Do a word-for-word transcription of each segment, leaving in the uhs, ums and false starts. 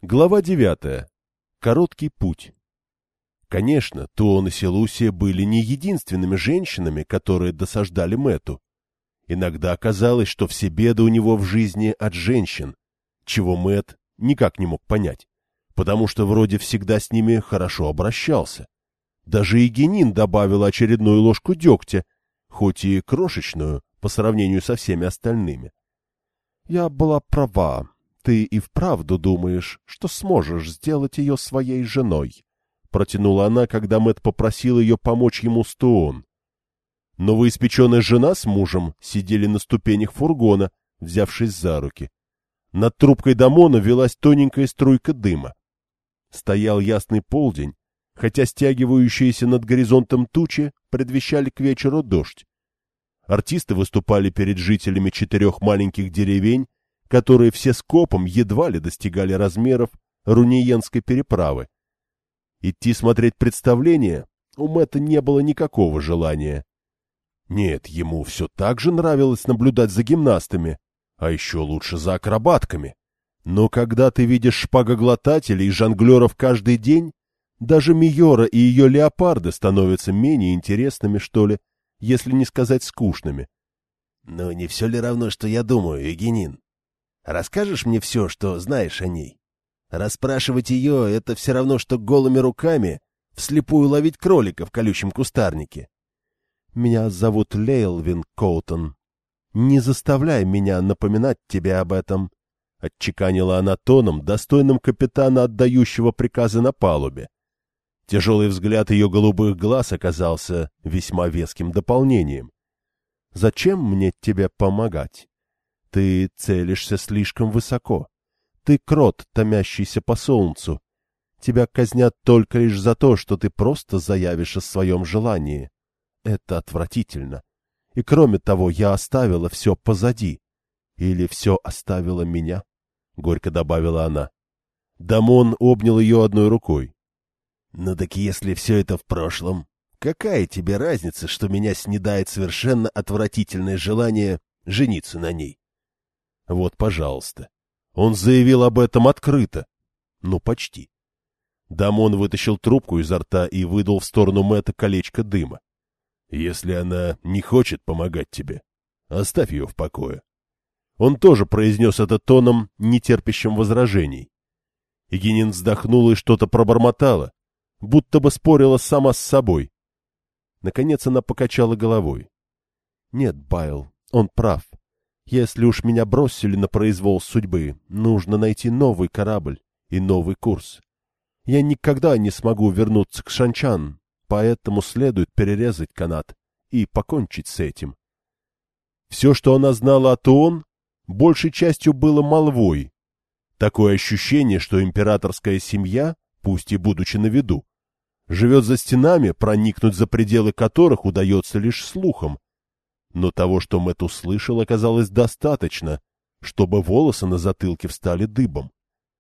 Глава девятая. Короткий путь. Конечно, Туон и Селусия были не единственными женщинами, которые досаждали Мэтту. Иногда казалось, что все беды у него в жизни от женщин, чего Мэтт никак не мог понять, потому что вроде всегда с ними хорошо обращался. Даже Эгенин добавила очередную ложку дегтя, хоть и крошечную по сравнению со всеми остальными. «Я была права. Ты и вправду думаешь, что сможешь сделать ее своей женой?» — протянула она, когда Мэтт попросил ее помочь ему с Туон. Новоиспеченная жена с мужем сидели на ступенях фургона, взявшись за руки. Над трубкой Дамона велась тоненькая струйка дыма. Стоял ясный полдень, хотя стягивающиеся над горизонтом тучи предвещали к вечеру дождь. Артисты выступали перед жителями четырех маленьких деревень, которые все скопом едва ли достигали размеров Руниенской переправы. Идти смотреть представление у Мэтта не было никакого желания. Нет, ему все так же нравилось наблюдать за гимнастами, а еще лучше за акробатками. Но когда ты видишь шпагоглотателей и жонглеров каждый день, даже Миора и ее леопарды становятся менее интересными, что ли, если не сказать скучными. — Но не все ли равно, что я думаю, Эгенин? Расскажешь мне все, что знаешь о ней? Расспрашивать ее — это все равно, что голыми руками вслепую ловить кролика в колючем кустарнике. — Меня зовут Лейлвин Коутон. Не заставляй меня напоминать тебе об этом, — отчеканила она тоном, достойным капитана, отдающего приказы на палубе. Тяжелый взгляд ее голубых глаз оказался весьма веским дополнением. — Зачем мне тебе помогать? Ты целишься слишком высоко. Ты крот, томящийся по солнцу. Тебя казнят только лишь за то, что ты просто заявишь о своем желании. Это отвратительно. И кроме того, я оставила все позади. Или все оставило меня, — горько добавила она. Дамон обнял ее одной рукой. — Ну так если все это в прошлом, какая тебе разница, что меня снедает совершенно отвратительное желание жениться на ней? Вот, пожалуйста. Он заявил об этом открыто. Ну, почти. Дамон вытащил трубку изо рта и выдал в сторону Мэтта колечко дыма. Если она не хочет помогать тебе, оставь ее в покое. Он тоже произнес это тоном, нетерпящим возражений. Эгенин вздохнула и что-то пробормотала, будто бы спорила сама с собой. Наконец она покачала головой. — Нет, Байл, он прав. Если уж меня бросили на произвол судьбы, нужно найти новый корабль и новый курс. Я никогда не смогу вернуться к Шанчан, поэтому следует перерезать канат и покончить с этим. Все, что она знала о Туон, большей частью было молвой. Такое ощущение, что императорская семья, пусть и будучи на виду, живет за стенами, проникнуть за пределы которых удается лишь слухом. Но того, что Мэтт услышал, оказалось достаточно, чтобы волосы на затылке встали дыбом.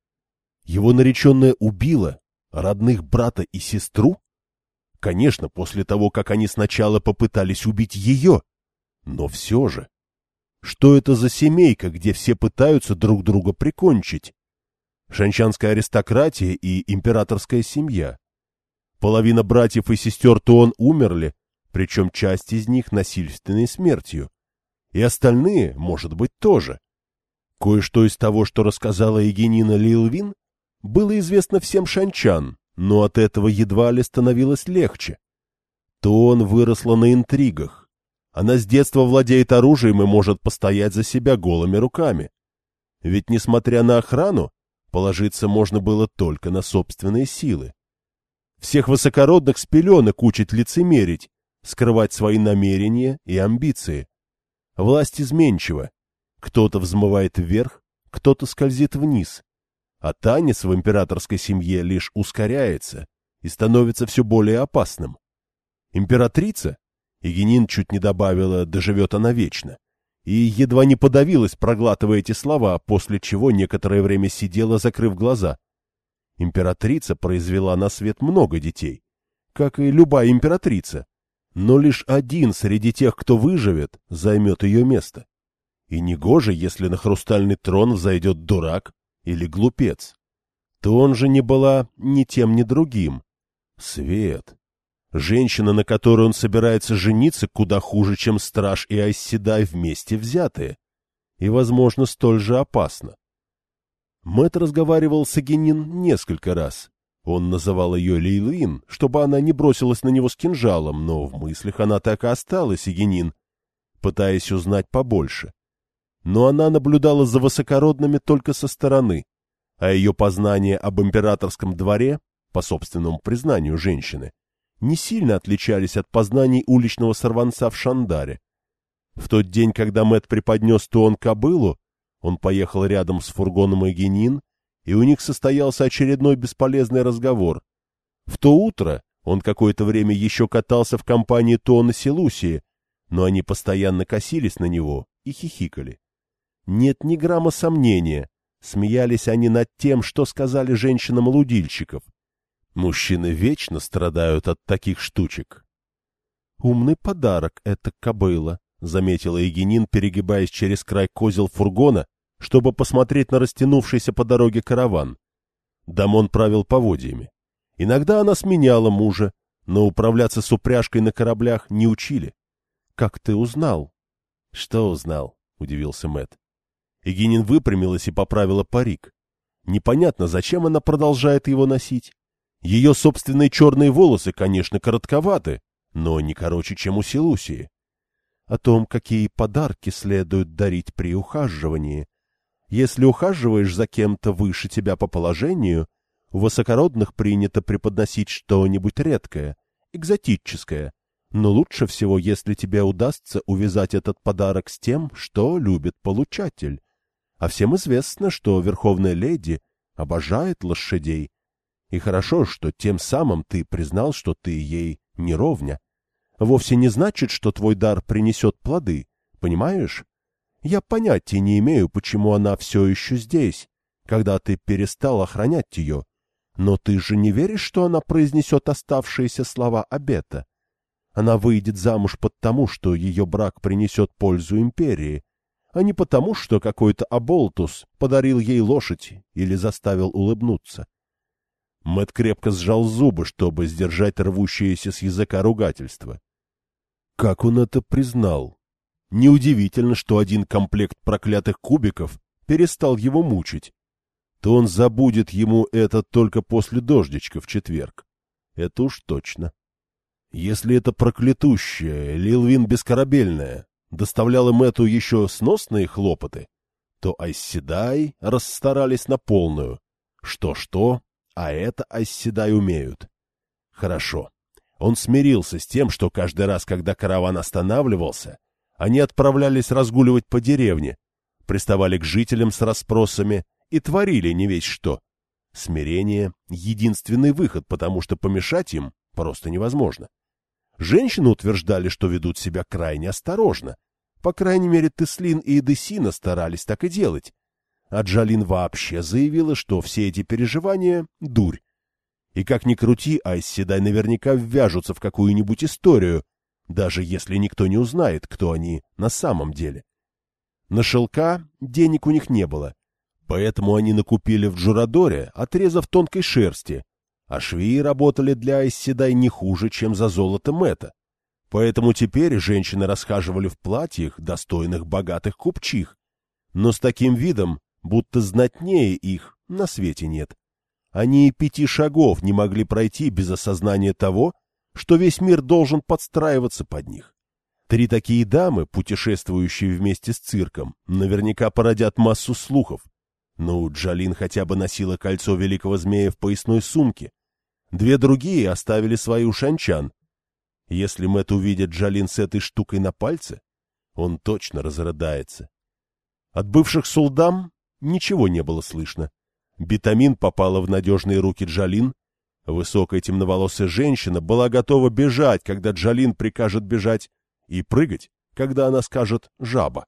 Его нареченная убила родных брата и сестру? Конечно, после того, как они сначала попытались убить ее. Но все же. Что это за семейка, где все пытаются друг друга прикончить? Шанчанская аристократия и императорская семья. Половина братьев и сестер Туон умерли, причем часть из них насильственной смертью. И остальные, может быть, тоже. Кое-что из того, что рассказала Эгенина Лейлвин, было известно всем шанчан, но от этого едва ли становилось легче. Туон выросла на интригах. Она с детства владеет оружием и может постоять за себя голыми руками. Ведь, несмотря на охрану, положиться можно было только на собственные силы. Всех высокородных с пеленок учит лицемерить, скрывать свои намерения и амбиции. Власть изменчива. Кто-то взмывает вверх, кто-то скользит вниз. А танец в императорской семье лишь ускоряется и становится все более опасным. Императрица, Эгенин чуть не добавила, доживет она вечно, и едва не подавилась, проглатывая эти слова, после чего некоторое время сидела, закрыв глаза. Императрица произвела на свет много детей, как и любая императрица. Но лишь один среди тех, кто выживет, займет ее место. И негоже, если на хрустальный трон взойдет дурак или глупец. то он же не была ни тем, ни другим. Свет. Женщина, на которой он собирается жениться, куда хуже, чем Страж и Айсседай вместе взятые. И, возможно, столь же опасно. Мэтт разговаривал с Эгенин несколько раз. Он называл ее Лейлин, чтобы она не бросилась на него с кинжалом, но в мыслях она так и осталась Эгенин, пытаясь узнать побольше. Но она наблюдала за высокородными только со стороны, а ее познания об императорском дворе, по собственному признанию женщины, не сильно отличались от познаний уличного сорванца в Шандаре. В тот день, когда Мэтт преподнес Туон кобылу, он поехал рядом с фургоном Эгенин, и у них состоялся очередной бесполезный разговор. В то утро он какое-то время еще катался в компании Туона Селусии, но они постоянно косились на него и хихикали. Нет ни грамма сомнения, смеялись они над тем, что сказали женщинам лудильщиков. Мужчины вечно страдают от таких штучек. «Умный подарок эта кобыла», — заметила Эгенин, перегибаясь через край козел фургона, чтобы посмотреть на растянувшийся по дороге караван. Дамон правил поводьями. Иногда она сменяла мужа, но управляться с упряжкой на кораблях не учили. — Как ты узнал? — Что узнал? — удивился Мэтт. Эгенин выпрямилась и поправила парик. Непонятно, зачем она продолжает его носить. Ее собственные черные волосы, конечно, коротковаты, но не короче, чем у Селусии. О том, какие подарки следует дарить при ухаживании. Если ухаживаешь за кем-то выше тебя по положению, у высокородных принято преподносить что-нибудь редкое, экзотическое, но лучше всего, если тебе удастся увязать этот подарок с тем, что любит получатель. А всем известно, что верховная леди обожает лошадей. И хорошо, что тем самым ты признал, что ты ей не ровня. Вовсе не значит, что твой дар принесет плоды, понимаешь? Я понятия не имею, почему она все еще здесь, когда ты перестал охранять ее. Но ты же не веришь, что она произнесет оставшиеся слова обета? Она выйдет замуж потому, что ее брак принесет пользу империи, а не потому, что какой-то оболтус подарил ей лошадь или заставил улыбнуться. Мэтт крепко сжал зубы, чтобы сдержать рвущееся с языка ругательство. Как он это признал? Неудивительно, что один комплект проклятых кубиков перестал его мучить. То он забудет ему это только после дождичка в четверг. Это уж точно. Если это проклятущая Лилвин Бескорабельная доставляла Мэтту еще сносные хлопоты, то Айсседай расстарались на полную. Что-что, а это Айсседай умеют. Хорошо. Он смирился с тем, что каждый раз, когда караван останавливался, они отправлялись разгуливать по деревне, приставали к жителям с расспросами и творили не весть что. Смирение — единственный выход, потому что помешать им просто невозможно. Женщины утверждали, что ведут себя крайне осторожно. По крайней мере, Теслин и Эдесина старались так и делать. А Джалин вообще заявила, что все эти переживания — дурь. И как ни крути, Айсседай наверняка ввяжутся в какую-нибудь историю, даже если никто не узнает, кто они на самом деле. На шелка денег у них не было, поэтому они накупили в Джурадоре отрезов тонкой шерсти, а швеи работали для Айсседай не хуже, чем за золото Мэтта. Поэтому теперь женщины расхаживали в платьях, достойных богатых купчих, но с таким видом, будто знатнее их на свете нет. Они и пяти шагов не могли пройти без осознания того, что весь мир должен подстраиваться под них. Три такие дамы, путешествующие вместе с цирком, наверняка породят массу слухов. Ну, Джалин хотя бы носила кольцо великого змея в поясной сумке. Две другие оставили свои у шанчан. Если Мэтт увидит Джалин с этой штукой на пальце, он точно разрыдается. От бывших сулдам ничего не было слышно. Битамин попала в надежные руки Джалин. Высокая темноволосая женщина была готова бежать, когда Джалин прикажет бежать, и прыгать, когда она скажет «жаба».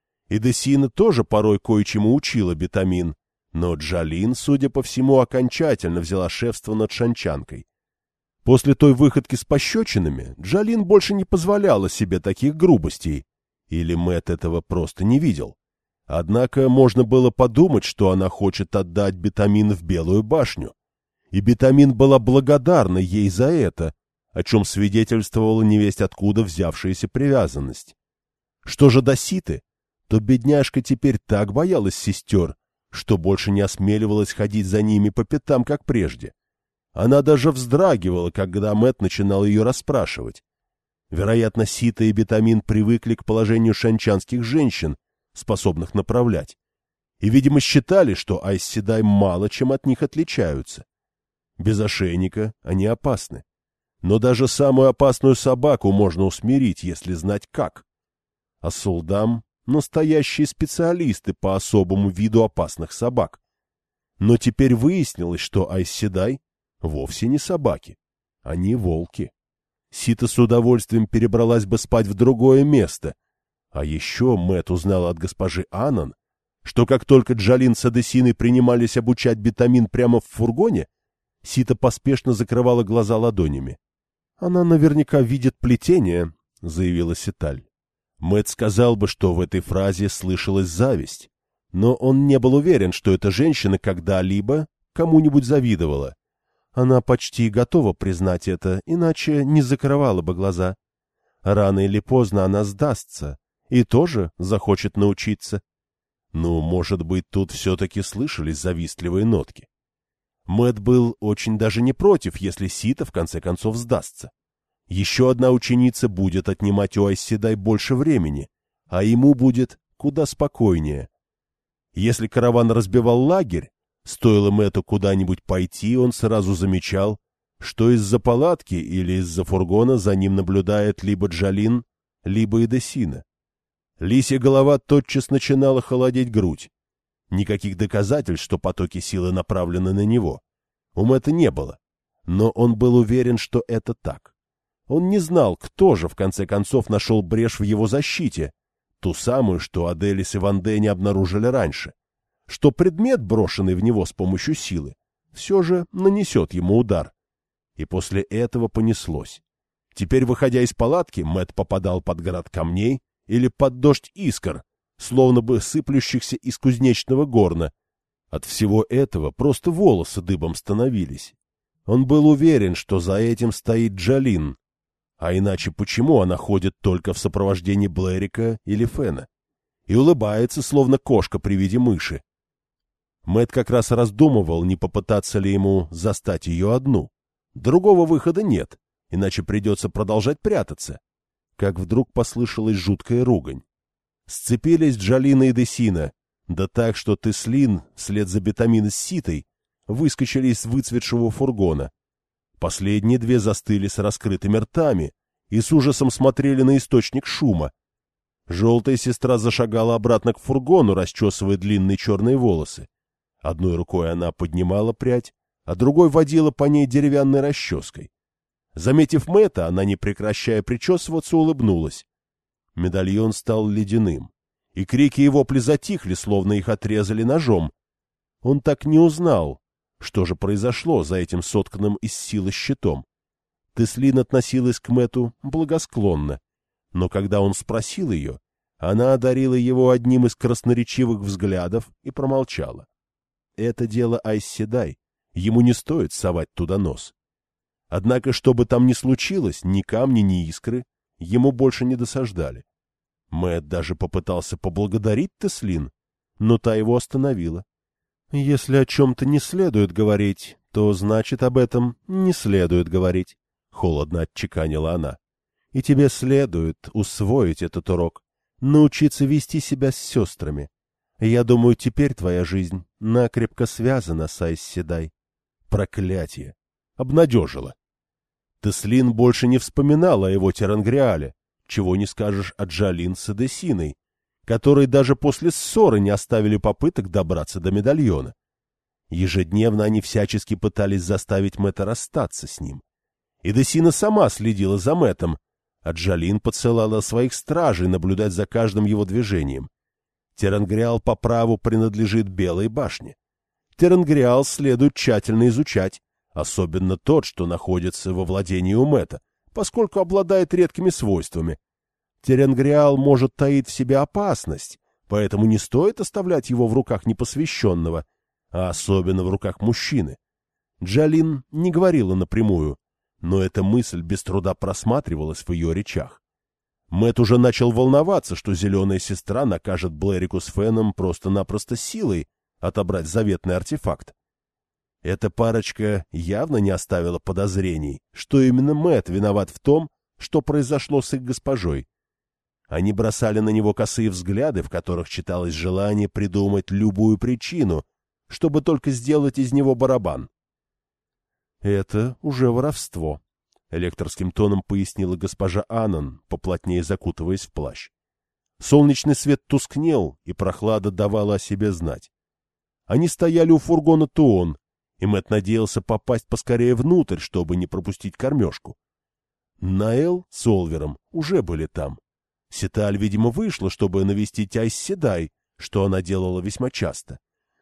Эдесина тоже порой кое-чему учила Битамин, но Джалин, судя по всему, окончательно взяла шефство над шанчанкой. После той выходки с пощечинами Джалин больше не позволяла себе таких грубостей, или Мэтт этого просто не видел. Однако можно было подумать, что она хочет отдать Бетамин в Белую башню. И Бетамин была благодарна ей за это, о чем свидетельствовала невесть откуда взявшаяся привязанность. Что же до Ситы, то бедняжка теперь так боялась сестер, что больше не осмеливалась ходить за ними по пятам, как прежде. Она даже вздрагивала, когда Мэтт начинал ее расспрашивать. Вероятно, Сита и Бетамин привыкли к положению шанчанских женщин, способных направлять, и, видимо, считали, что Айс-Седай мало чем от них отличаются. Без ошейника они опасны. Но даже самую опасную собаку можно усмирить, если знать как. А Сулдам — настоящие специалисты по особому виду опасных собак. Но теперь выяснилось, что Айс-Седай вовсе не собаки, они волки. Сита с удовольствием перебралась бы спать в другое место. А еще Мэтт узнал от госпожи Аннан, что как только Джалин с Адесиной принимались обучать Бетамин прямо в фургоне, Сита поспешно закрывала глаза ладонями. — Она наверняка видит плетение, — заявила Ситаль. Мэтт сказал бы, что в этой фразе слышалась зависть, но он не был уверен, что эта женщина когда-либо кому-нибудь завидовала. Она почти готова признать это, иначе не закрывала бы глаза. Рано или поздно она сдастся и тоже захочет научиться. Ну, может быть, тут все-таки слышались завистливые нотки. Мэтт был очень даже не против, если Сита в конце концов сдастся. Еще одна ученица будет отнимать у Айс-Седай больше времени, а ему будет куда спокойнее. Если караван разбивал лагерь, стоило Мэтту куда-нибудь пойти, он сразу замечал, что из-за палатки или из-за фургона за ним наблюдает либо Джалин, либо Эдесина. Лисья голова тотчас начинала холодеть грудь. Никаких доказательств, что потоки силы направлены на него, у Мэтта не было, но он был уверен, что это так. Он не знал, кто же в конце концов нашел брешь в его защите, ту самую, что Аделис и Ванде не обнаружили раньше, что предмет, брошенный в него с помощью силы, все же нанесет ему удар. И после этого понеслось. Теперь, выходя из палатки, Мэтт попадал под град камней или под дождь искр, словно бы сыплющихся из кузнечного горна. От всего этого просто волосы дыбом становились. Он был уверен, что за этим стоит Джалин. А иначе почему она ходит только в сопровождении Блэрика или Фена? И улыбается, словно кошка при виде мыши. Мэтт как раз раздумывал, не попытаться ли ему застать ее одну. Другого выхода нет, иначе придется продолжать прятаться. Как вдруг послышалась жуткая ругань. Сцепились Джалина и Десина, да так, что Теслин, вслед за Бетамин с Ситой, выскочили из выцветшего фургона. Последние две застыли с раскрытыми ртами и с ужасом смотрели на источник шума. Желтая сестра зашагала обратно к фургону, расчесывая длинные черные волосы. Одной рукой она поднимала прядь, а другой водила по ней деревянной расческой. Заметив Мэтта, она, не прекращая причесываться, улыбнулась. Медальон стал ледяным, и крики и вопли затихли, словно их отрезали ножом. Он так не узнал, что же произошло за этим сотканным из силы щитом. Теслин относилась к Мэтту благосклонно, но когда он спросил ее, она одарила его одним из красноречивых взглядов и промолчала. Это дело Айс-Седай, ему не стоит совать туда нос. Однако, что бы там ни случилось, ни камни, ни искры ему больше не досаждали. Мэтт даже попытался поблагодарить Теслин, но та его остановила. — Если о чем-то не следует говорить, то значит, об этом не следует говорить, — холодно отчеканила она. — И тебе следует усвоить этот урок, научиться вести себя с сестрами. Я думаю, теперь твоя жизнь накрепко связана с Айс-Седай. Проклятие! Обнадежило. Теслин больше не вспоминала о его Терангриале, чего не скажешь о Джалин с Эдесиной, которые даже после ссоры не оставили попыток добраться до медальона. Ежедневно они всячески пытались заставить Мэтта расстаться с ним. Эдесина сама следила за Мэттом, а Джалин подсылала своих стражей наблюдать за каждым его движением. Терангриал по праву принадлежит Белой башне. Терангриал следует тщательно изучать, особенно тот, что находится во владении у Мэтта, поскольку обладает редкими свойствами. Терангриал может таить в себе опасность, поэтому не стоит оставлять его в руках непосвященного, а особенно в руках мужчины. Джалин не говорила напрямую, но эта мысль без труда просматривалась в ее речах. Мэтт уже начал волноваться, что зеленая сестра накажет Блэрику с Феном просто-напросто силой отобрать заветный артефакт. Эта парочка явно не оставила подозрений, что именно Мэтт виноват в том, что произошло с их госпожой. Они бросали на него косые взгляды, в которых читалось желание придумать любую причину, чтобы только сделать из него барабан. «Это уже воровство», — лекторским тоном пояснила госпожа Аннан, поплотнее закутываясь в плащ. Солнечный свет тускнел, и прохлада давала о себе знать. Они стояли у фургона Туон, и Мэтт надеялся попасть поскорее внутрь, чтобы не пропустить кормежку. Наэл с Олвером уже были там. Ситаль, видимо, вышла, чтобы навестить Айс Седай, что она делала весьма часто.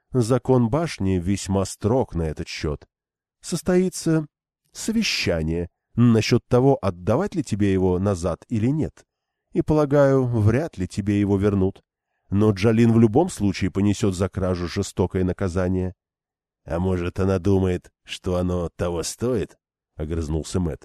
Закон башни весьма строг на этот счет. Состоится совещание насчет того, отдавать ли тебе его назад или нет. И, полагаю, вряд ли тебе его вернут. Но Джалин в любом случае понесет за кражу жестокое наказание. — А может, она думает, что оно того стоит? — огрызнулся Мэтт.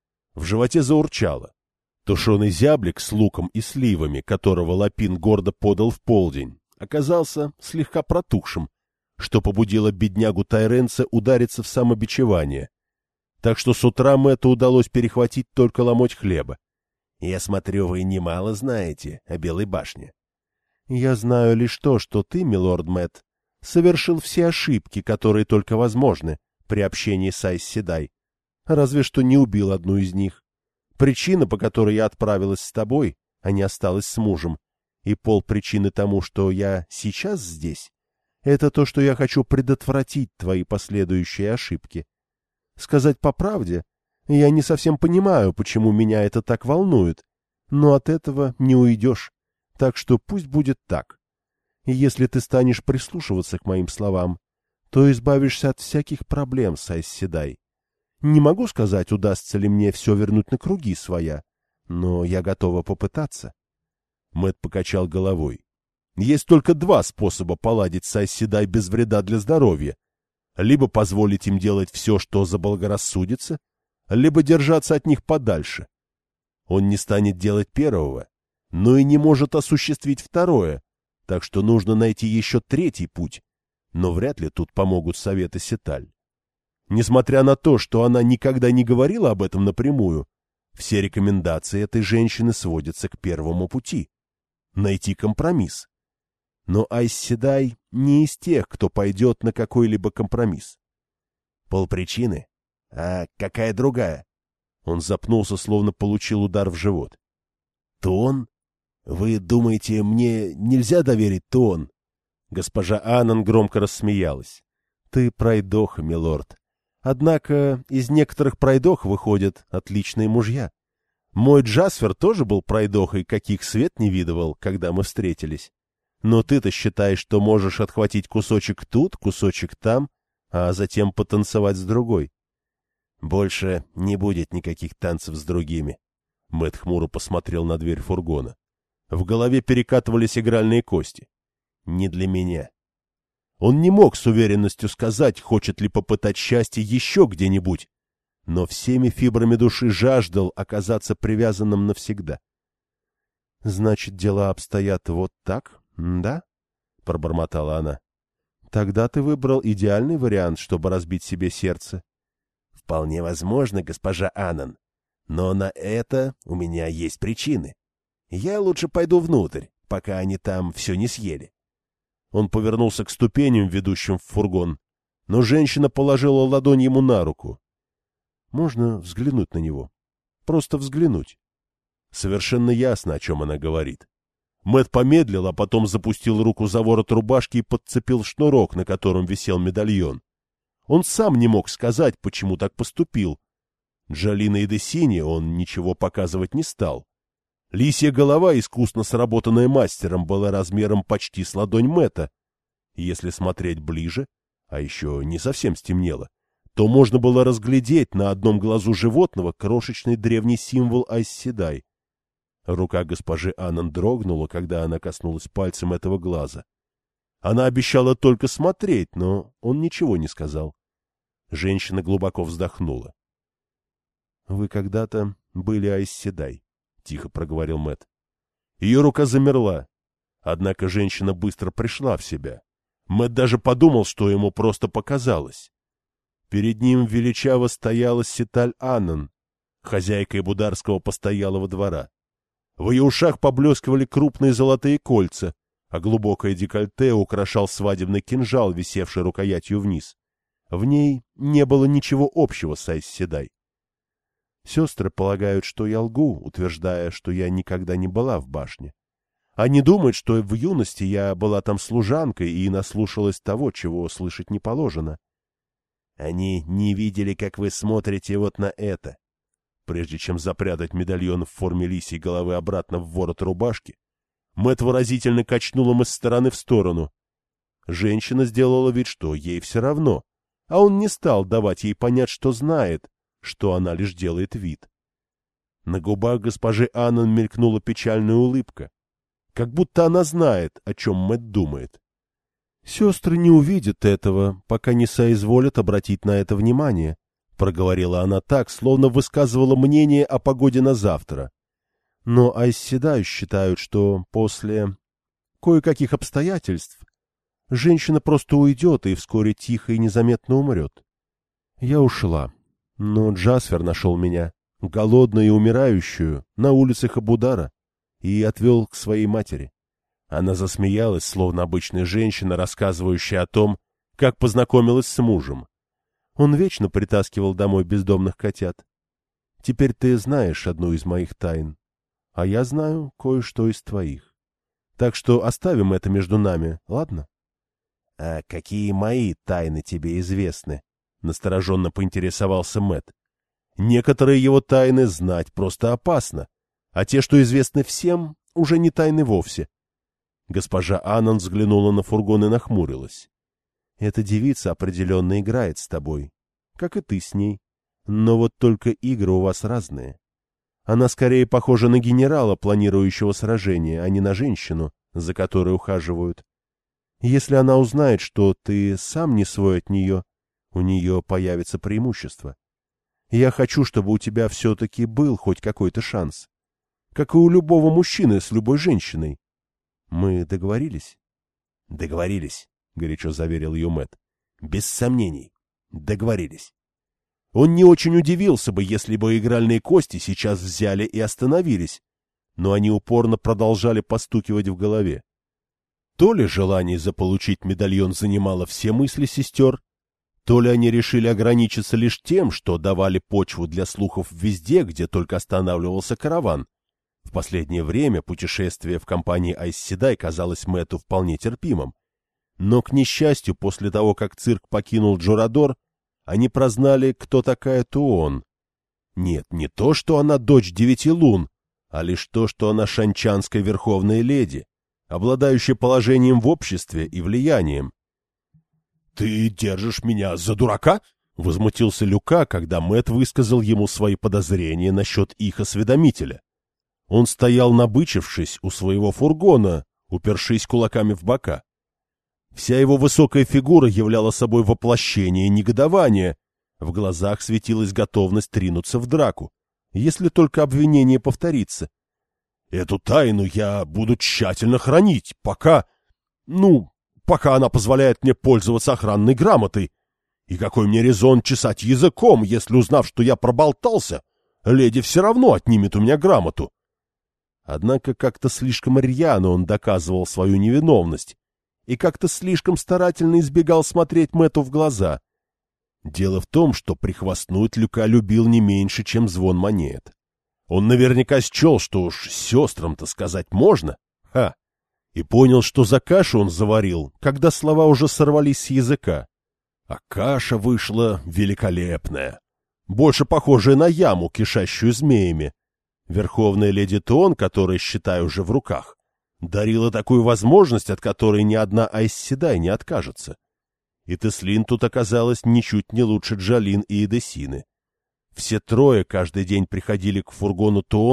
В животе заурчало. Тушеный зяблик с луком и сливами, которого Лапин гордо подал в полдень, оказался слегка протухшим, что побудило беднягу Тайренца удариться в самобичевание. Так что с утра Мэтту удалось перехватить только ломоть хлеба. — Я смотрю, вы немало знаете о Белой башне. — Я знаю лишь то, что ты, милорд Мэтт, совершил все ошибки, которые только возможны при общении с Айс Седай. Разве что не убил одну из них. Причина, по которой я отправилась с тобой, а не осталась с мужем, и полпричины тому, что я сейчас здесь, это то, что я хочу предотвратить твои последующие ошибки. Сказать по правде, я не совсем понимаю, почему меня это так волнует, но от этого не уйдешь, так что пусть будет так. И если ты станешь прислушиваться к моим словам, то избавишься от всяких проблем с Айс Седай. Не могу сказать, удастся ли мне все вернуть на круги своя, но я готова попытаться. Мэтт покачал головой. Есть только два способа поладить с Айс Седай без вреда для здоровья. Либо позволить им делать все, что заблагорассудится, либо держаться от них подальше. Он не станет делать первого, но и не может осуществить второе, так что нужно найти еще третий путь, но вряд ли тут помогут советы Ситаль. Несмотря на то, что она никогда не говорила об этом напрямую, все рекомендации этой женщины сводятся к первому пути — найти компромисс. Но Айс Седай не из тех, кто пойдет на какой-либо компромисс. Полпричины? А какая другая? Он запнулся, словно получил удар в живот. Тон? Вы думаете, мне нельзя доверить Тон? Госпожа Аннан громко рассмеялась. Ты пройдоха, милорд. Однако из некоторых пройдох выходят отличные мужья. Мой Джасфер тоже был пройдохой, каких свет не видывал, когда мы встретились. Но ты-то считаешь, что можешь отхватить кусочек тут, кусочек там, а затем потанцевать с другой. Больше не будет никаких танцев с другими. Мэтт хмуро посмотрел на дверь фургона. В голове перекатывались игральные кости. Не для меня. Он не мог с уверенностью сказать, хочет ли попытать счастье еще где-нибудь, но всеми фибрами души жаждал оказаться привязанным навсегда. — Значит, дела обстоят вот так, да? — пробормотала она. — Тогда ты выбрал идеальный вариант, чтобы разбить себе сердце. — Вполне возможно, госпожа Аннан, но на это у меня есть причины. Я лучше пойду внутрь, пока они там все не съели. Он повернулся к ступеням, ведущим в фургон, но женщина положила ладонь ему на руку. Можно взглянуть на него? Просто взглянуть. Совершенно ясно, о чем она говорит. Мэтт помедлил, а потом запустил руку за ворот рубашки и подцепил шнурок, на котором висел медальон. Он сам не мог сказать, почему так поступил. Джалина и Десини он ничего показывать не стал. Лисья голова, искусно сработанная мастером, была размером почти с ладонь Мэтта. Если смотреть ближе, а еще не совсем стемнело, то можно было разглядеть на одном глазу животного крошечный древний символ Айс Седай. Рука госпожи Аннан дрогнула, когда она коснулась пальцем этого глаза. Она обещала только смотреть, но он ничего не сказал. Женщина глубоко вздохнула. — Вы когда-то были Айсседай, — тихо проговорил Мэтт. Ее рука замерла. Однако женщина быстро пришла в себя. Мэтт даже подумал, что ему просто показалось. Перед ним величаво стояла Ситаль Аннан, хозяйка Эбударского постоялого двора. В ее ушах поблескивали крупные золотые кольца, а глубокое декольте украшал свадебный кинжал, висевший рукоятью вниз. В ней не было ничего общего с Айсседай. Сестры полагают, что я лгу, утверждая, что я никогда не была в башне. Они думают, что в юности я была там служанкой и наслушалась того, чего слышать не положено. Они не видели, как вы смотрите вот на это. Прежде чем запрятать медальон в форме лисьей головы обратно в ворот рубашки, Мэтт выразительно качнул им из стороны в сторону. Женщина сделала вид, что ей все равно, а он не стал давать ей понять, что знает, что она лишь делает вид. На губах госпожи Аннан мелькнула печальная улыбка, как будто она знает, о чем Мэтт думает. «Сестры не увидят этого, пока не соизволят обратить на это внимание», — проговорила она так, словно высказывала мнение о погоде на завтра. «Но Айсседай считают, что после кое-каких обстоятельств женщина просто уйдет и вскоре тихо и незаметно умрет. Я ушла, но Джасфер нашел меня, голодную и умирающую, на улицах Эбудара, и отвел к своей матери». Она засмеялась, словно обычная женщина, рассказывающая о том, как познакомилась с мужем. Он вечно притаскивал домой бездомных котят. Теперь ты знаешь одну из моих тайн, а я знаю кое-что из твоих. Так что оставим это между нами, ладно? — А какие мои тайны тебе известны? — настороженно поинтересовался Мэтт. Некоторые его тайны знать просто опасно, а те, что известны всем, уже не тайны вовсе. Госпожа Аннан взглянула на фургон и нахмурилась. — Эта девица определенно играет с тобой, как и ты с ней. Но вот только игры у вас разные. Она скорее похожа на генерала, планирующего сражение, а не на женщину, за которой ухаживают. Если она узнает, что ты сам не свой от нее, у нее появится преимущество. Я хочу, чтобы у тебя все-таки был хоть какой-то шанс. Как и у любого мужчины с любой женщиной. Мы договорились? — Договорились, — горячо заверил ее Мэтт. — Без сомнений. Договорились. Он не очень удивился бы, если бы игральные кости сейчас взяли и остановились, но они упорно продолжали постукивать в голове. То ли желание заполучить медальон занимало все мысли сестер, то ли они решили ограничиться лишь тем, что давали почву для слухов везде, где только останавливался караван. В последнее время путешествие в компании Айсседай казалось Мэтту вполне терпимым. Но, к несчастью, после того, как цирк покинул Джорадор, они прознали, кто такая Туон. Нет, не то, что она дочь девяти лун, а лишь то, что она шанчанская верховная леди, обладающая положением в обществе и влиянием. — Ты держишь меня за дурака? — возмутился Люка, когда Мэтт высказал ему свои подозрения насчет их осведомителя. Он стоял, набычившись у своего фургона, упершись кулаками в бока. Вся его высокая фигура являла собой воплощение негодования. В глазах светилась готовность ринуться в драку, если только обвинение повторится. Эту тайну я буду тщательно хранить, пока... Ну, пока она позволяет мне пользоваться охранной грамотой. И какой мне резон чесать языком, если, узнав, что я проболтался, леди все равно отнимет у меня грамоту? Однако как-то слишком рьяно он доказывал свою невиновность и как-то слишком старательно избегал смотреть Мэтту в глаза. Дело в том, что прихвастнуть Люка любил не меньше, чем звон монет. Он наверняка счел, что уж сестрам-то сказать можно. Ха! И понял, что за кашу он заварил, когда слова уже сорвались с языка. А каша вышла великолепная, больше похожая на яму, кишащую змеями. Верховная леди Туон, которая, считай, уже в руках, дарила такую возможность, от которой ни одна Айсседай не откажется. И Теслин тут оказалась ничуть не лучше Джалин и Эдесины. Все трое каждый день приходили к фургону Туон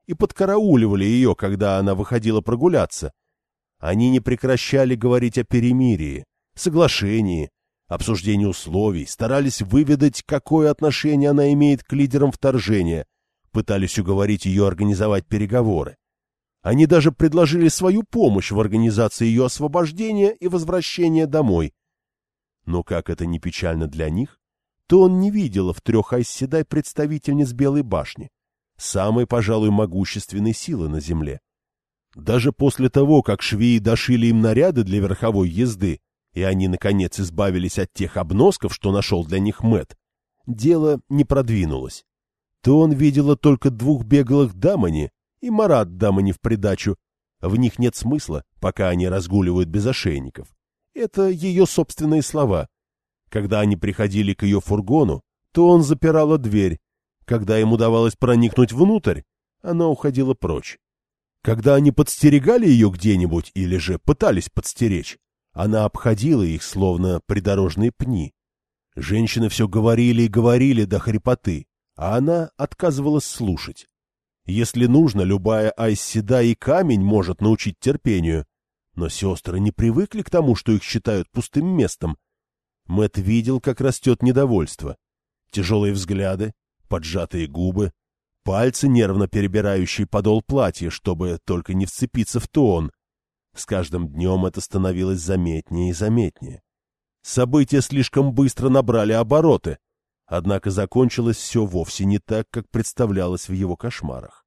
и подкарауливали ее, когда она выходила прогуляться. Они не прекращали говорить о перемирии, соглашении, обсуждении условий, старались выведать, какое отношение она имеет к лидерам вторжения, пытались уговорить ее организовать переговоры. Они даже предложили свою помощь в организации ее освобождения и возвращения домой. Но, как это ни печально для них, то он не видела в трех Айсседай представительниц Белой башни, самой, пожалуй, могущественной силы на земле. Даже после того, как швеи дошили им наряды для верховой езды, и они, наконец, избавились от тех обносков, что нашел для них Мэтт, дело не продвинулось. То он видела только двух беглых дамани и Марат дамани в придачу. В них нет смысла, пока они разгуливают без ошейников. Это ее собственные слова. Когда они приходили к ее фургону, то он запирала дверь. Когда им удавалось проникнуть внутрь, она уходила прочь. Когда они подстерегали ее где-нибудь или же пытались подстеречь, она обходила их, словно придорожные пни. Женщины все говорили и говорили до хрипоты, а она отказывалась слушать. Если нужно, любая Айсседай и камень может научить терпению, но сестры не привыкли к тому, что их считают пустым местом. Мэтт видел, как растет недовольство. Тяжелые взгляды, поджатые губы, пальцы, нервно перебирающие подол платья, чтобы только не вцепиться в тон. С каждым днем это становилось заметнее и заметнее. События слишком быстро набрали обороты, однако закончилось все вовсе не так, как представлялось в его кошмарах.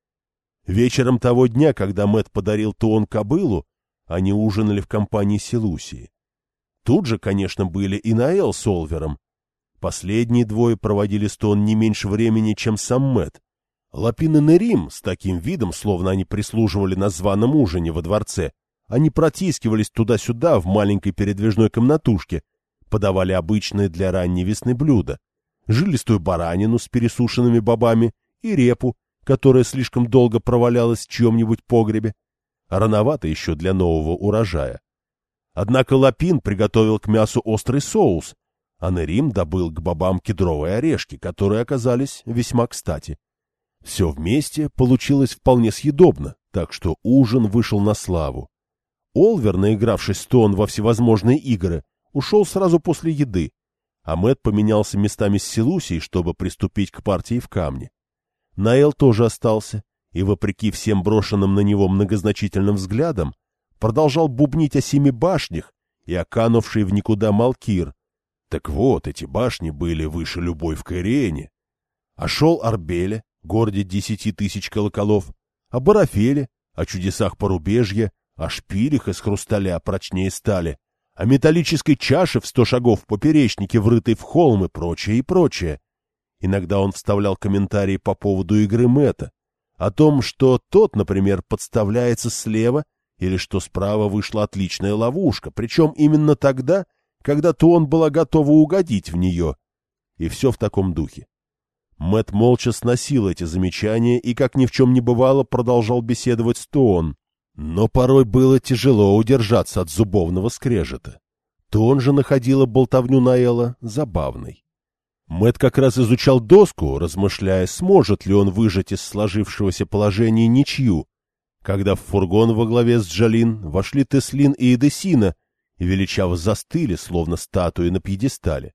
Вечером того дня, когда Мэтт подарил Туон кобылу, они ужинали в компании Селусии. Тут же, конечно, были и Наэл с Олвером. Последние двое проводили с Туон не меньше времени, чем сам Мэтт. Лапин и Нерим, с таким видом, словно они прислуживали на званом ужине во дворце, они протискивались туда-сюда в маленькой передвижной комнатушке, подавали обычные для ранней весны блюда, жилистую баранину с пересушенными бобами и репу, которая слишком долго провалялась в чьем-нибудь погребе. Рановато еще для нового урожая. Однако Лапин приготовил к мясу острый соус, а Нерим добыл к бобам кедровые орешки, которые оказались весьма кстати. Все вместе получилось вполне съедобно, так что ужин вышел на славу. Олвер, наигравшись с Туон во всевозможные игры, ушел сразу после еды, а Мэтт поменялся местами с Селусией, чтобы приступить к партии в камне. Наэл тоже остался, и, вопреки всем брошенным на него многозначительным взглядам, продолжал бубнить о семи башнях и о канувшей в никуда Малкир. Так вот, эти башни были выше любой в Каириэне. А шел Арбеле, городе десяти тысяч колоколов, о Барафеле, о чудесах порубежья, о шпилях из хрусталя прочнее стали, о металлической чаше в сто шагов в поперечнике, врытой в холм и прочее, и прочее. Иногда он вставлял комментарии по поводу игры Мэтта, о том, что тот, например, подставляется слева, или что справа вышла отличная ловушка, причем именно тогда, когда Туон была готова угодить в нее. И все в таком духе. Мэтт молча сносил эти замечания и, как ни в чем не бывало, продолжал беседовать с Туон. Но порой было тяжело удержаться от зубовного скрежета. Туон же находила болтовню Наэла забавной. Мэтт как раз изучал доску, размышляя, сможет ли он выжать из сложившегося положения ничью, когда в фургон во главе с Джалин вошли Теслин и Эдесина и величаво застыли, словно статуи на пьедестале.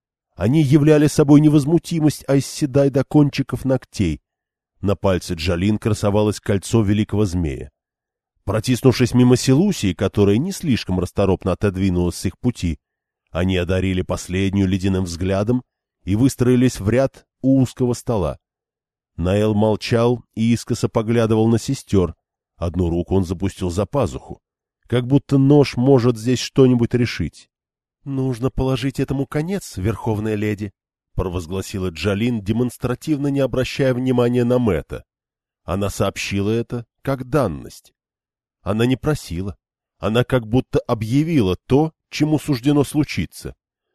Они являли собой невозмутимость Айсседай до кончиков ногтей. На пальце Джалин красовалось кольцо великого змея. Протиснувшись мимо Селусии, которая не слишком расторопно отодвинулась с их пути, они одарили последнюю ледяным взглядом и выстроились в ряд у узкого стола. Наэл молчал и искоса поглядывал на сестер. Одну руку он запустил за пазуху, как будто нож может здесь что-нибудь решить. — Нужно положить этому конец, верховная леди, — провозгласила Джалин, демонстративно не обращая внимания на Мэтта. Она сообщила это как данность. Она не просила. Она как будто объявила то, чему суждено случиться.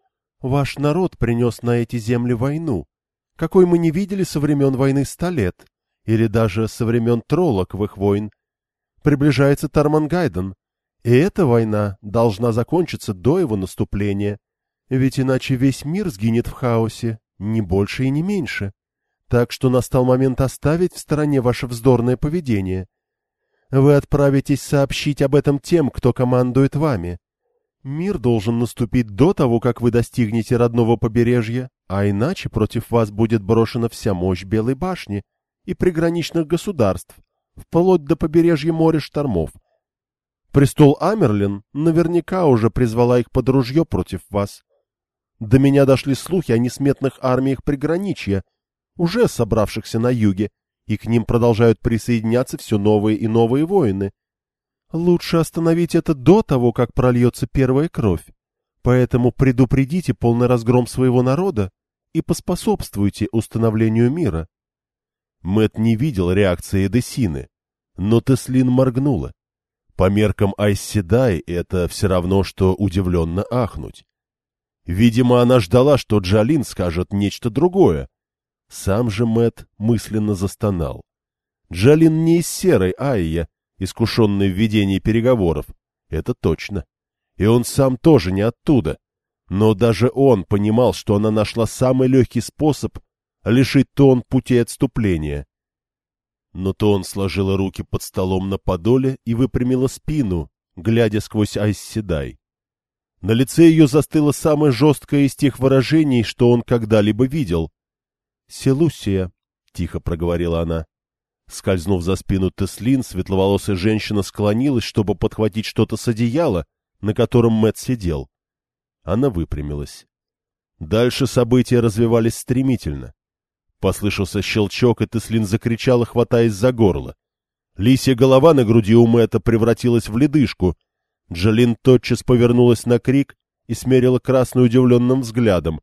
Ваш народ принес на эти земли войну, какой мы не видели со времен войны ста лет, или даже со времен Троллоковых войн. Приближается Тармангайден, и эта война должна закончиться до его наступления, ведь иначе весь мир сгинет в хаосе, не больше и не меньше. Так что настал момент оставить в стороне ваше вздорное поведение. Вы отправитесь сообщить об этом тем, кто командует вами. Мир должен наступить до того, как вы достигнете родного побережья, а иначе против вас будет брошена вся мощь Белой башни и приграничных государств, вплоть до побережья моря штормов. Престол Амерлин наверняка уже призвала их под ружье против вас. До меня дошли слухи о несметных армиях приграничья, уже собравшихся на юге, и к ним продолжают присоединяться все новые и новые воины. Лучше остановить это до того, как прольется первая кровь. Поэтому предупредите полный разгром своего народа и поспособствуйте установлению мира. Мэтт не видел реакции Эдесины, но Теслин моргнула. По меркам Айсседай это все равно, что удивленно ахнуть. Видимо, она ждала, что Джалин скажет нечто другое. Сам же Мэтт мысленно застонал. Джалин не из серой Айя, искушенной в ведении переговоров, это точно. И он сам тоже не оттуда. Но даже он понимал, что она нашла самый легкий способ лишить Тон путей отступления. Но Тон сложила руки под столом на подоле и выпрямила спину, глядя сквозь Айсседай. На лице ее застыло самое жесткое из тех выражений, что он когда-либо видел. — Селусия, — тихо проговорила она. Скользнув за спину Теслин, светловолосая женщина склонилась, чтобы подхватить что-то с одеяла, на котором Мэтт сидел. Она выпрямилась. Дальше события развивались стремительно. Послышался щелчок, и Теслин закричала, хватаясь за горло. Лисья голова на груди у Мэтта превратилась в ледышку. Джалин тотчас повернулась на крик и смерила красную удивленным взглядом.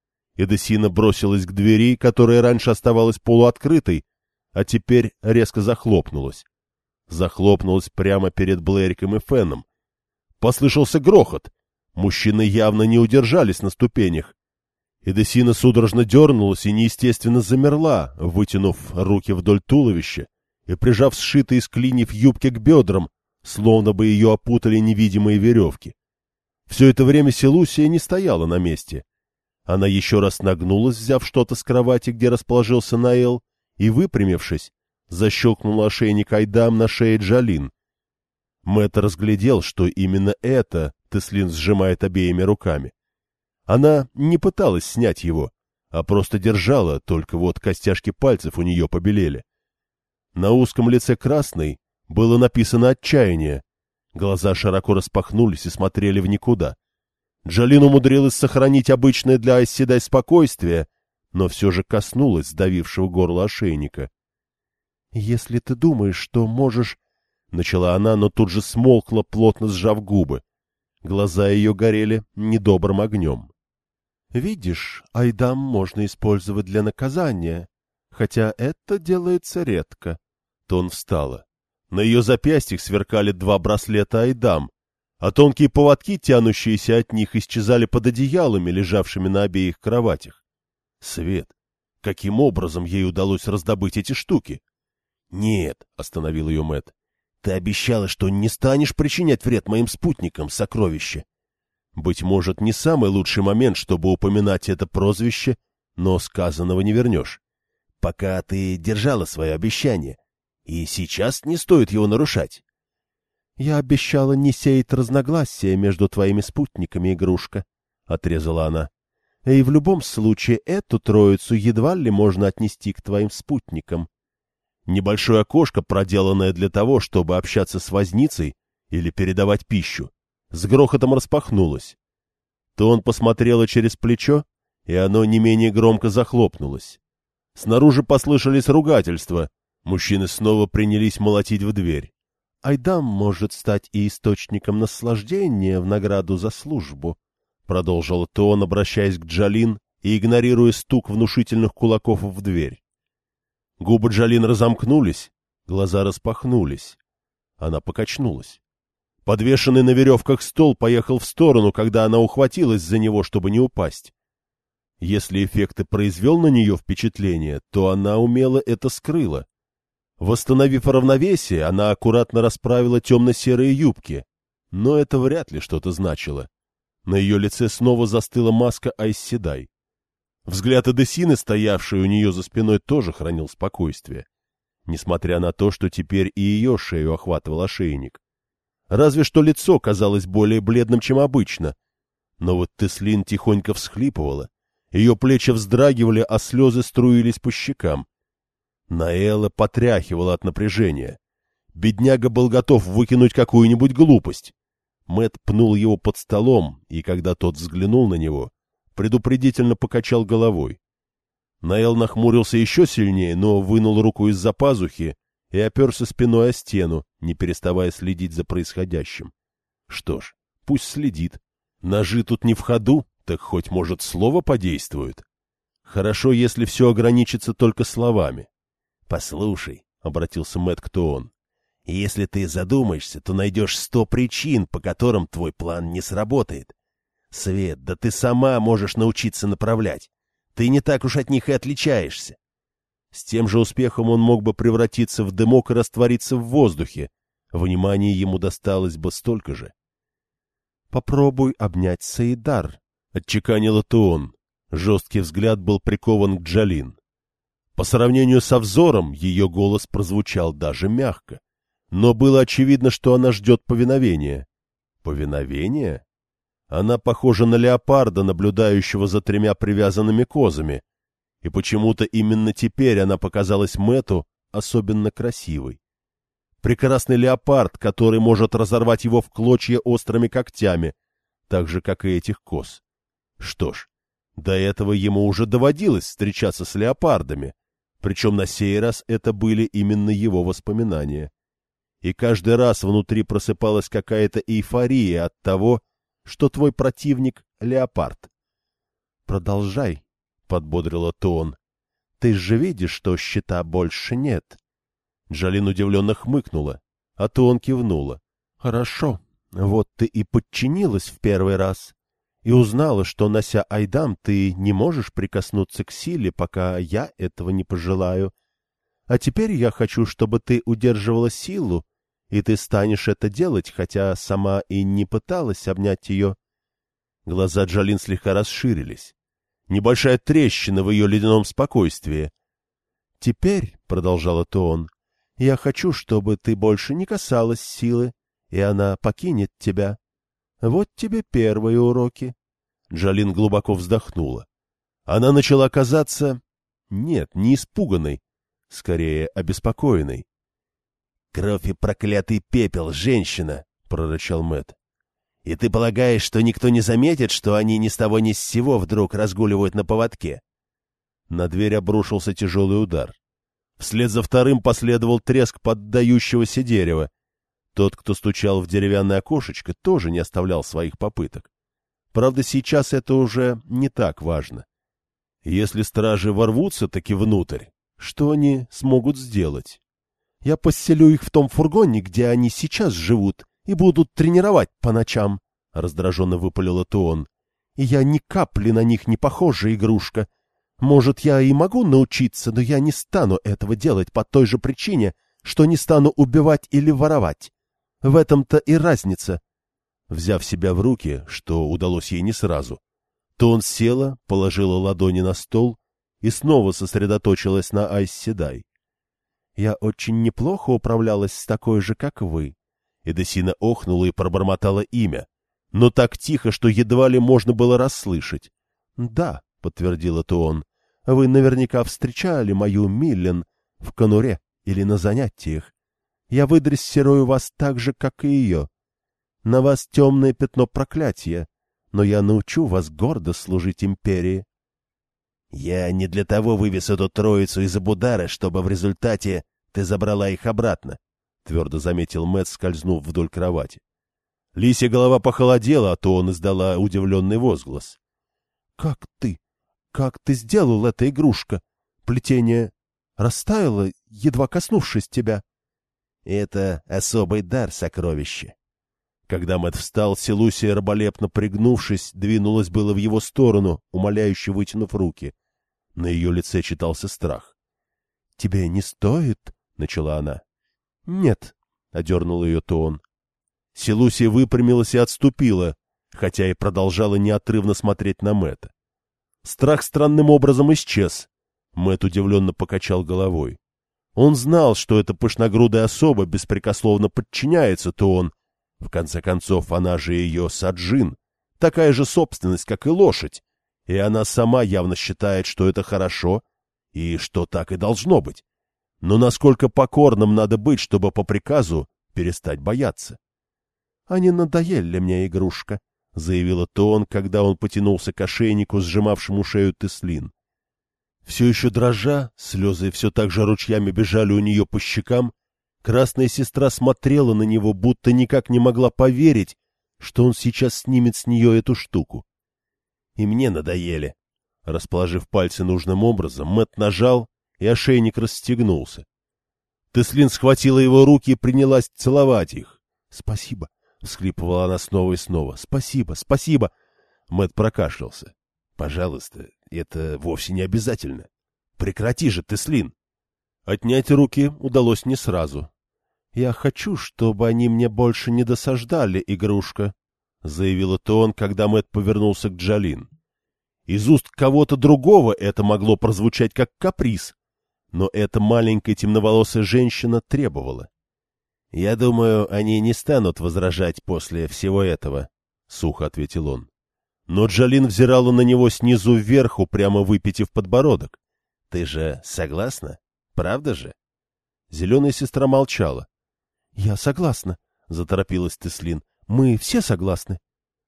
Эдесина бросилась к двери, которая раньше оставалась полуоткрытой, а теперь резко захлопнулась. Захлопнулась прямо перед Блэриком и Феном. Послышался грохот. Мужчины явно не удержались на ступенях. Эдесина судорожно дернулась и неестественно замерла, вытянув руки вдоль туловища и прижав сшитые из клиньев юбки к бедрам, словно бы ее опутали невидимые веревки. Все это время Селусия не стояла на месте. Она еще раз нагнулась, взяв что-то с кровати, где расположился Наэл, и, выпрямившись, защелкнула ошейник Айдам на шее Джалин. Мэтт разглядел, что именно это Теслин сжимает обеими руками. Она не пыталась снять его, а просто держала, только вот костяшки пальцев у нее побелели. На узком лице красной было написано отчаяние. Глаза широко распахнулись и смотрели в никуда. Джалин умудрилась сохранить обычное для Айсседай спокойствие, но все же коснулась сдавившего горло ошейника. — Если ты думаешь, что можешь... — начала она, но тут же смолкла, плотно сжав губы. Глаза ее горели недобрым огнем. — Видишь, Айдам можно использовать для наказания, хотя это делается редко. Тон встала. На ее запястьях сверкали два браслета Айдам, а тонкие поводки, тянущиеся от них, исчезали под одеялами, лежавшими на обеих кроватях. Свет! Каким образом ей удалось раздобыть эти штуки? — Нет, — остановил ее Мэтт. — Ты обещала, что не станешь причинять вред моим спутникам, сокровище. Быть может, не самый лучший момент, чтобы упоминать это прозвище, но сказанного не вернешь. Пока ты держала свое обещание, и сейчас не стоит его нарушать. — Я обещала не сеять разногласия между твоими спутниками, игрушка, — отрезала она. — И в любом случае эту троицу едва ли можно отнести к твоим спутникам. Небольшое окошко, проделанное для того, чтобы общаться с возницей или передавать пищу, с грохотом распахнулось. То он посмотрела через плечо, и оно не менее громко захлопнулось. Снаружи послышались ругательства. Мужчины снова принялись молотить в дверь. — Айдам может стать и источником наслаждения в награду за службу, — продолжил Тон, обращаясь к Джалин и игнорируя стук внушительных кулаков в дверь. Губы Джалин разомкнулись, глаза распахнулись. Она покачнулась. Подвешенный на веревках стол поехал в сторону, когда она ухватилась за него, чтобы не упасть. Если эффект и произвел на нее впечатление, то она умело это скрыла. Восстановив равновесие, она аккуратно расправила темно-серые юбки, но это вряд ли что-то значило. На ее лице снова застыла маска Айсседай. Взгляд Эдесины, стоявшей у нее за спиной, тоже хранил спокойствие, несмотря на то, что теперь и ее шею охватывал ошейник. Разве что лицо казалось более бледным, чем обычно. Но вот Теслин тихонько всхлипывала, ее плечи вздрагивали, а слезы струились по щекам. Наэла потряхивала от напряжения. Бедняга был готов выкинуть какую-нибудь глупость. Мэтт пнул его под столом, и когда тот взглянул на него, предупредительно покачал головой. Наэл нахмурился еще сильнее, но вынул руку из-за пазухи и оперся спиной о стену, не переставая следить за происходящим. Что ж, пусть следит. Ножи тут не в ходу, так хоть, может, слово подействует. Хорошо, если все ограничится только словами. — Послушай, — обратился Мэтт к Тоон, — если ты задумаешься, то найдешь сто причин, по которым твой план не сработает. Свет, да ты сама можешь научиться направлять. Ты не так уж от них и отличаешься. С тем же успехом он мог бы превратиться в дымок и раствориться в воздухе. Внимания ему досталось бы столько же. — Попробуй обнять Саидар, — отчеканила Тоон. Жесткий взгляд был прикован к Джалин. По сравнению со взором ее голос прозвучал даже мягко. Но было очевидно, что она ждет повиновения. Повиновение? Она похожа на леопарда, наблюдающего за тремя привязанными козами. И почему-то именно теперь она показалась Мэтту особенно красивой. Прекрасный леопард, который может разорвать его в клочья острыми когтями, так же, как и этих коз. Что ж, до этого ему уже доводилось встречаться с леопардами, причем на сей раз это были именно его воспоминания. И каждый раз внутри просыпалась какая-то эйфория от того, что твой противник — леопард. — Продолжай, — подбодрила Тоон. — Ты же видишь, что щита больше нет. Джалин удивленно хмыкнула, а Тоон кивнула. — Хорошо, вот ты и подчинилась в первый раз, и узнала, что, нося Айдам, ты не можешь прикоснуться к силе, пока я этого не пожелаю. А теперь я хочу, чтобы ты удерживала силу, и ты станешь это делать, хотя сама и не пыталась обнять ее. Глаза Джалин слегка расширились. Небольшая трещина в ее ледяном спокойствии. — Теперь, — продолжала Тоон, — я хочу, чтобы ты больше не касалась силы, и она покинет тебя. Вот тебе первые уроки. Джалин глубоко вздохнула. Она начала казаться... Нет, не испуганной, скорее обеспокоенной. — Кровь и проклятый пепел, женщина! — прорычал Мэтт. — И ты полагаешь, что никто не заметит, что они ни с того ни с сего вдруг разгуливают на поводке? На дверь обрушился тяжелый удар. Вслед за вторым последовал треск поддающегося дерева. Тот, кто стучал в деревянное окошечко, тоже не оставлял своих попыток. Правда, сейчас это уже не так важно. Если стражи ворвутся таки внутрь, что они смогут сделать? — Я поселю их в том фургоне, где они сейчас живут, и будут тренировать по ночам, — раздраженно выпалила Тоон. — И я ни капли на них не похожа игрушка. Может, я и могу научиться, но я не стану этого делать по той же причине, что не стану убивать или воровать. В этом-то и разница. Взяв себя в руки, что удалось ей не сразу, Тоон села, положила ладони на стол и снова сосредоточилась на Айс Седай. Я очень неплохо управлялась с такой же, как вы. Эдесина охнула и пробормотала имя, но так тихо, что едва ли можно было расслышать. — Да, — подтвердила Тоон, — вы наверняка встречали мою Миллен в конуре или на занятиях. Я выдрессирую вас так же, как и ее. На вас темное пятно проклятия, но я научу вас гордо служить империи. — Я не для того вывез эту троицу из Абудара, чтобы в результате ты забрала их обратно, — твердо заметил Мэтт, скользнув вдоль кровати. Лисья голова похолодела, а то он издала удивленный возглас. — Как ты? Как ты сделал это, игрушка? Плетение растаяло, едва коснувшись тебя. — Это особый дар, сокровище. Когда Мэтт встал, Селусия, раболепно пригнувшись, двинулась было в его сторону, умоляюще вытянув руки. На ее лице читался страх. — Тебе не стоит? — начала она. — Нет, — одернул ее Тоон. Селусия выпрямилась и отступила, хотя и продолжала неотрывно смотреть на Мэтта. Страх странным образом исчез. Мэтт удивленно покачал головой. Он знал, что эта пышногрудая особа беспрекословно подчиняется Туон. В конце концов, она же ее Саджин, такая же собственность, как и лошадь, и она сама явно считает, что это хорошо и что так и должно быть. Но насколько покорным надо быть, чтобы по приказу перестать бояться? — А не надоели мне, игрушка, — заявила Туон, когда он потянулся к ошейнику, сжимавшему шею Теслин. Все еще дрожа, слезы все так же ручьями бежали у нее по щекам, красная сестра смотрела на него, будто никак не могла поверить, что он сейчас снимет с нее эту штуку. И мне надоели. Расположив пальцы нужным образом, Мэтт нажал, и ошейник расстегнулся. Теслин схватила его руки и принялась целовать их. — Спасибо, — всхлипывала она снова и снова. — Спасибо, спасибо. Мэтт прокашлялся. — Пожалуйста, это вовсе не обязательно. Прекрати же, Теслин. Отнять руки удалось не сразу. — Я хочу, чтобы они мне больше не досаждали, игрушка, — заявила Туон, когда Мэтт повернулся к Джалин. Из уст кого-то другого это могло прозвучать как каприз, но эта маленькая темноволосая женщина требовала. — Я думаю, они не станут возражать после всего этого, — сухо ответил он. Но Джалин взирала на него снизу вверх, упрямо выпитив подбородок. — Ты же согласна? Правда же? Зеленая сестра молчала. — Я согласна, — заторопилась Теслин. — Мы все согласны.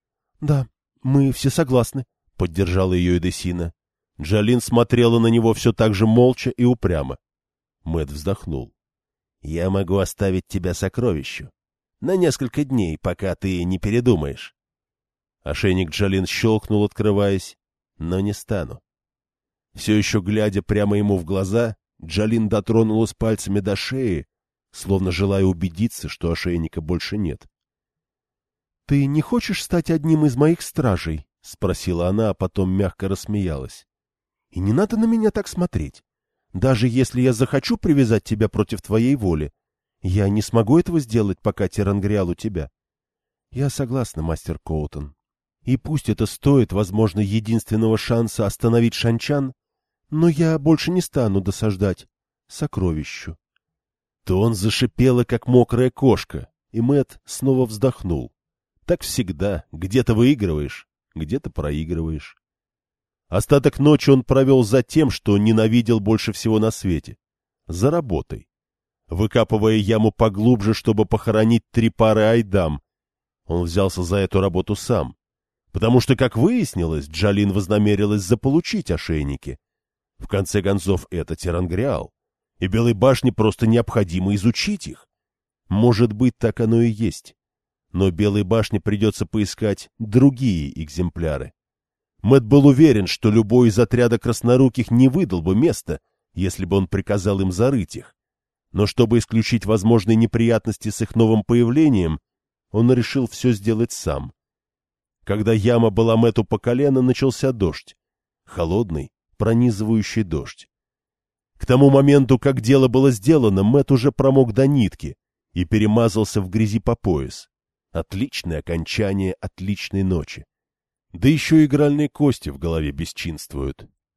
— Да, мы все согласны, — поддержала ее Эдесина. Джалин смотрела на него все так же молча и упрямо. Мэтт вздохнул. — Я могу оставить тебя сокровищу. На несколько дней, пока ты не передумаешь. Ошейник Джалин щелкнул, открываясь, но не стану. Все еще глядя прямо ему в глаза, Джалин дотронулась пальцами до шеи, словно желая убедиться, что ошейника больше нет. — Ты не хочешь стать одним из моих стражей? — спросила она, а потом мягко рассмеялась. — И не надо на меня так смотреть. Даже если я захочу привязать тебя против твоей воли, я не смогу этого сделать, пока Терангриал у тебя. — Я согласна, мастер Коутон. И пусть это стоит, возможно, единственного шанса остановить Шанчан, но я больше не стану досаждать сокровищу. То он зашипела, как мокрая кошка, и Мэтт снова вздохнул. Так всегда, где-то выигрываешь, где-то проигрываешь. Остаток ночи он провел за тем, что ненавидел больше всего на свете. За работой. Выкапывая яму поглубже, чтобы похоронить три пары айдам. Он взялся за эту работу сам. Потому что, как выяснилось, Джалин вознамерилась заполучить ошейники. В конце концов, это Терангриал. И Белой башне просто необходимо изучить их. Может быть, так оно и есть. Но Белой башне придется поискать другие экземпляры. Мэтт был уверен, что любой из отряда красноруких не выдал бы места, если бы он приказал им зарыть их. Но чтобы исключить возможные неприятности с их новым появлением, он решил все сделать сам. Когда яма была Мэтту по колено, начался дождь. Холодный, пронизывающий дождь. К тому моменту, как дело было сделано, Мэтт уже промок до нитки и перемазался в грязи по пояс. Отличное окончание отличной ночи. Да еще игральные кости в голове бесчинствуют.